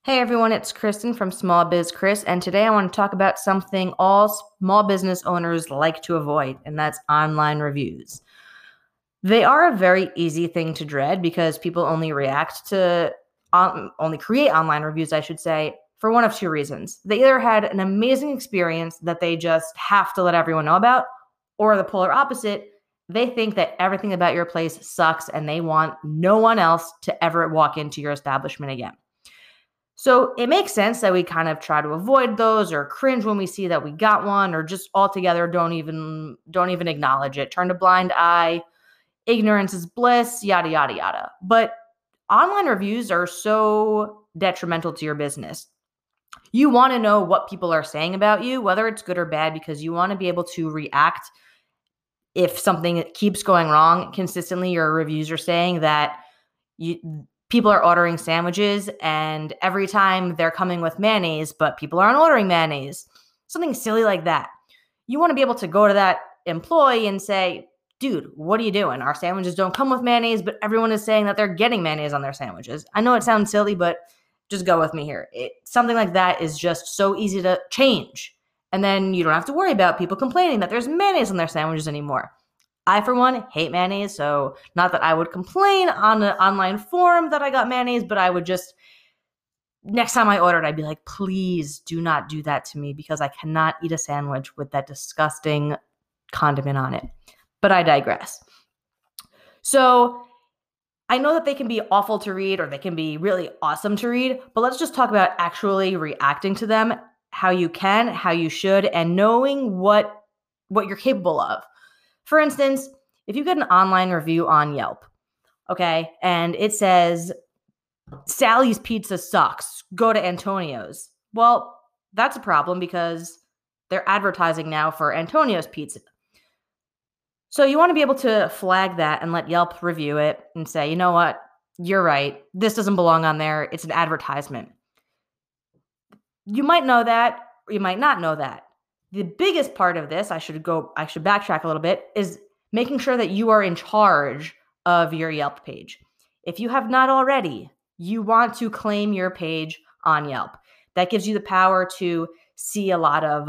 Hey everyone, it's Kristen from Small Biz Chris, and today I want to talk about something all small business owners like to avoid, and that's online reviews. They are a very easy thing to dread because people only create online reviews, I should say, for one of two reasons. They either had an amazing experience that they just have to let everyone know about, or the polar opposite, they think that everything about your place sucks and they want no one else to ever walk into your establishment again. So it makes sense that we kind of try to avoid those or cringe when we see that we got one or just altogether don't even acknowledge it. Turn a blind eye, ignorance is bliss, yada yada yada. But online reviews are so detrimental to your business. You want to know what people are saying about you, whether it's good or bad, because you want to be able to react if something keeps going wrong consistently. Your reviews are saying that people are ordering sandwiches and every time they're coming with mayonnaise, but people aren't ordering mayonnaise. Something silly like that. You want to be able to go to that employee and say, dude, what are you doing? Our sandwiches don't come with mayonnaise, but everyone is saying that they're getting mayonnaise on their sandwiches. I know it sounds silly, but just go with me here. Something like that is just so easy to change. And then you don't have to worry about people complaining that there's mayonnaise on their sandwiches anymore. I, for one, hate mayonnaise, so not that I would complain on an online forum that I got mayonnaise, but I would just, next time I ordered, I'd be like, please do not do that to me because I cannot eat a sandwich with that disgusting condiment on it. But I digress. So I know that they can be awful to read or they can be really awesome to read, but let's just talk about actually reacting to them, how you can, how you should, and knowing what you're capable of. For instance, if you get an online review on Yelp, okay, and it says, Sally's Pizza sucks, go to Antonio's. Well, that's a problem because they're advertising now for Antonio's Pizza. So you want to be able to flag that and let Yelp review it and say, you know what, you're right, this doesn't belong on there, it's an advertisement. You might know that, or you might not know that. The biggest part of this, I should backtrack a little bit, is making sure that you are in charge of your Yelp page. If you have not already, you want to claim your page on Yelp. That gives you the power to see a lot of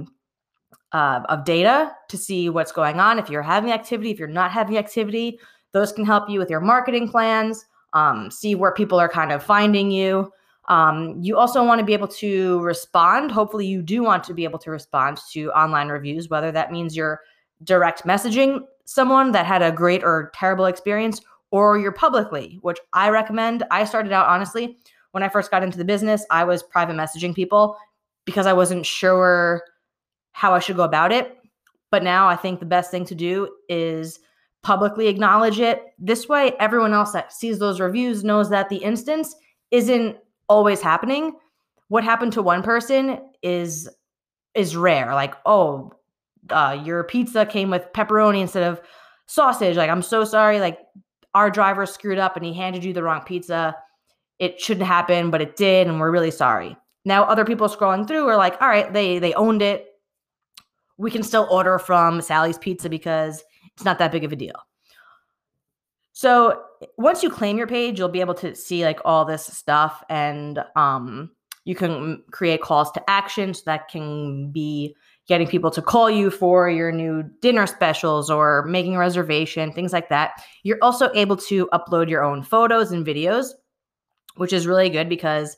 data to see what's going on. If you're having activity, if you're not having activity, those can help you with your marketing plans, see where people are kind of finding you. You also want to be able to respond. Hopefully you do want to be able to respond to online reviews, whether that means you're direct messaging someone that had a great or terrible experience, or you're publicly, which I recommend. I started out, honestly, when I first got into the business, I was private messaging people because I wasn't sure how I should go about it. But now I think the best thing to do is publicly acknowledge it. This way, everyone else that sees those reviews knows that the instance isn't always happening. What happened to one person is rare. Like, oh, your pizza came with pepperoni instead of sausage. Like, I'm so sorry. Like, our driver screwed up and he handed you the wrong pizza. It shouldn't happen, but it did, and we're really sorry. Now, other people scrolling through are like, all right, they owned it. We can still order from Sally's Pizza because it's not that big of a deal. So once you claim your page, you'll be able to see like all this stuff, and you can create calls to action. So that can be getting people to call you for your new dinner specials or making a reservation, things like that. You're also able to upload your own photos and videos, which is really good because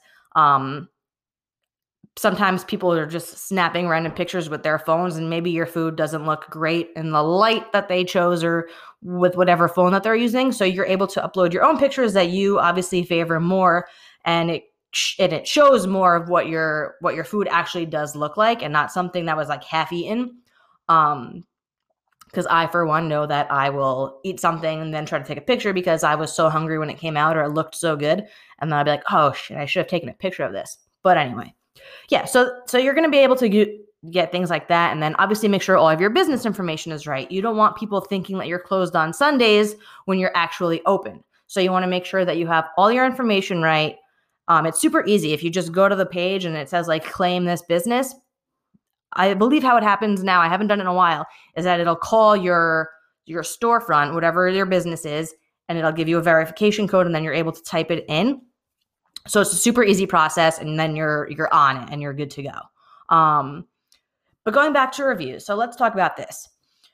sometimes people are just snapping random pictures with their phones and maybe your food doesn't look great in the light that they chose or with whatever phone that they're using. So you're able to upload your own pictures that you obviously favor more, and it shows more of what your food actually does look like and not something that was like half eaten. Because I, for one, know that I will eat something and then try to take a picture because I was so hungry when it came out or it looked so good. And then I'd be like, oh shit, I should have taken a picture of this. But anyway. Yeah, so you're going to be able to get things like that, and then obviously make sure all of your business information is right. You don't want people thinking that you're closed on Sundays when you're actually open. So you want to make sure that you have all your information right. It's super easy. If you just go to the page and it says like claim this business, I believe how it happens now, I haven't done it in a while, is that it'll call your storefront, whatever your business is, and it'll give you a verification code, and then you're able to type it in. So it's a super easy process, and then you're on it and you're good to go. But going back to reviews, so let's talk about this.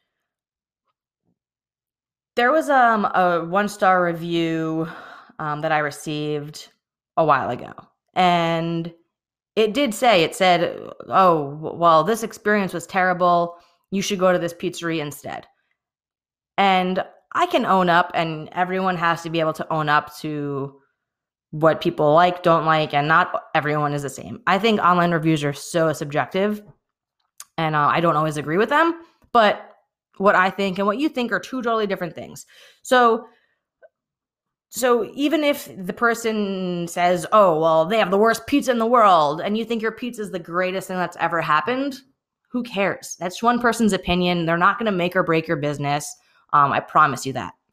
There was a 1-star review that I received a while ago, and it said, oh, well, this experience was terrible. You should go to this pizzeria instead. And I can own up, and everyone has to be able to own up to what people like, don't like, and not everyone is the same. I think online reviews are so subjective, and I don't always agree with them, but what I think and what you think are two totally different things. So even if the person says, oh, well, they have the worst pizza in the world, and you think your pizza is the greatest thing that's ever happened, who cares? That's one person's opinion. They're not going to make or break your business. I promise you that.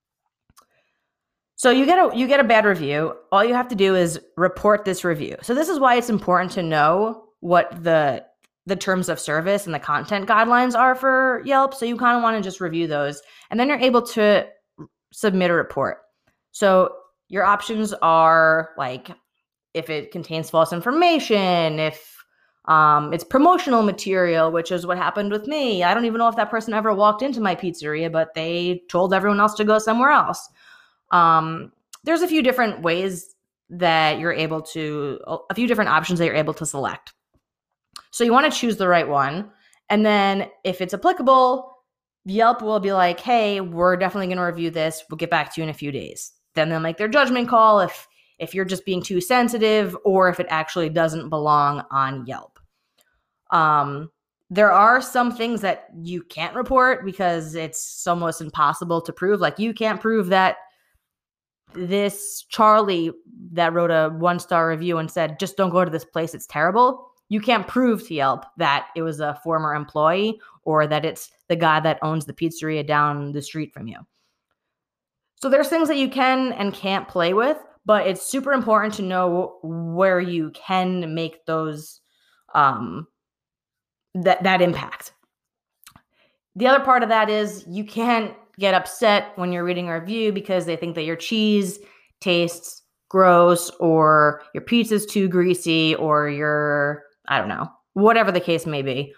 So you get a bad review. All you have to do is report this review. So this is why it's important to know what the terms of service and the content guidelines are for Yelp. So you kind of want to just review those, and then you're able to submit a report. So your options are like if it contains false information, if it's promotional material, which is what happened with me. I don't even know if that person ever walked into my pizzeria, but they told everyone else to go somewhere else. There's a few different ways that you're able to, a few different options that you're able to select. So you want to choose the right one. And then if it's applicable, Yelp will be like, hey, we're definitely going to review this. We'll get back to you in a few days. Then they'll make their judgment call if you're just being too sensitive or if it actually doesn't belong on Yelp. There are some things that you can't report because it's almost impossible to prove. Like you can't prove that this Charlie that wrote a 1-star review and said, just don't go to this place, it's terrible. You can't prove to Yelp that it was a former employee or that it's the guy that owns the pizzeria down the street from you. So there's things that you can and can't play with, but it's super important to know where you can make those that impact. The other part of that is you can't get upset when you're reading a review because they think that your cheese tastes gross or your pizza's too greasy or your, I don't know, whatever the case may be.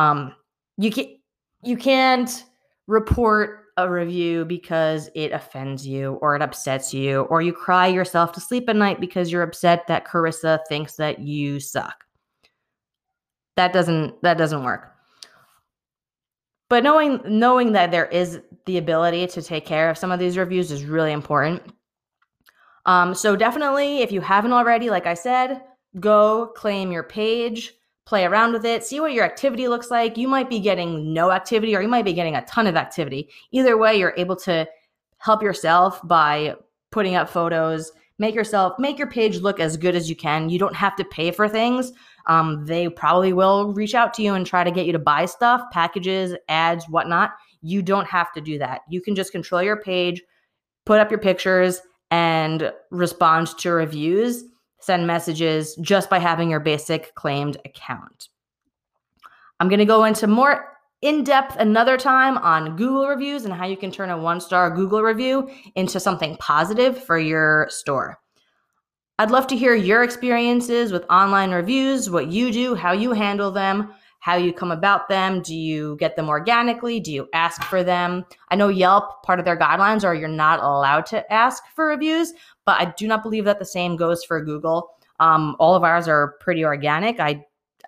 You can't report a review because it offends you or it upsets you or you cry yourself to sleep at night because you're upset that Carissa thinks that you suck. That doesn't work. But knowing that there is the ability to take care of some of these reviews is really important. So definitely, if you haven't already, like I said, go claim your page, play around with it, see what your activity looks like. You might be getting no activity or you might be getting a ton of activity. Either way, you're able to help yourself by putting up photos, make your page look as good as you can. You don't have to pay for things. They probably will reach out to you and try to get you to buy stuff, packages, ads, whatnot. You don't have to do that. You can just control your page, put up your pictures, and respond to reviews, send messages just by having your basic claimed account. I'm going to go into more in-depth another time on Google reviews and how you can turn a 1-star Google review into something positive for your store. I'd love to hear your experiences with online reviews, what you do, how you handle them, how you come about them. Do you get them organically? Do you ask for them? I know Yelp, part of their guidelines are you're not allowed to ask for reviews, but I do not believe that the same goes for Google. All of ours are pretty organic. I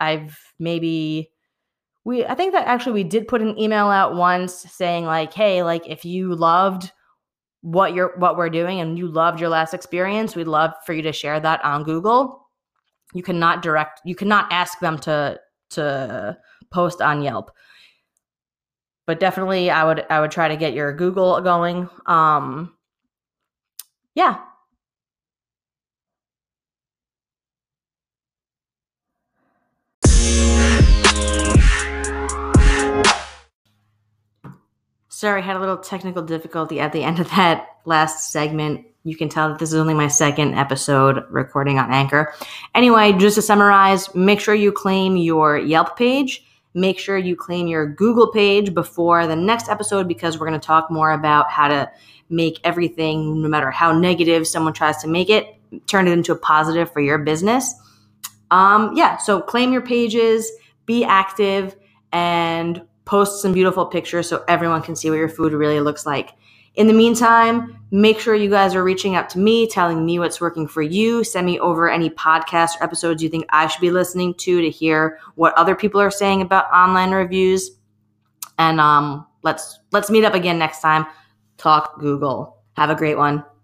think that actually we did put an email out once saying like, hey, like if you loved what we're doing and you loved your last experience, we'd love for you to share that on Google. You cannot ask them to post on Yelp. But definitely I would try to get your Google going. Yeah. Sorry, I had a little technical difficulty at the end of that last segment. You can tell that this is only my second episode recording on Anchor. Anyway, just to summarize, make sure you claim your Yelp page. Make sure you claim your Google page before the next episode because we're going to talk more about how to make everything, no matter how negative someone tries to make it turn it into a positive for your business. So claim your pages, be active, and post some beautiful pictures so everyone can see what your food really looks like. In the meantime, make sure you guys are reaching out to me, telling me what's working for you. Send me over any podcasts or episodes you think I should be listening to hear what other people are saying about online reviews. And let's meet up again next time. Talk Google. Have a great one.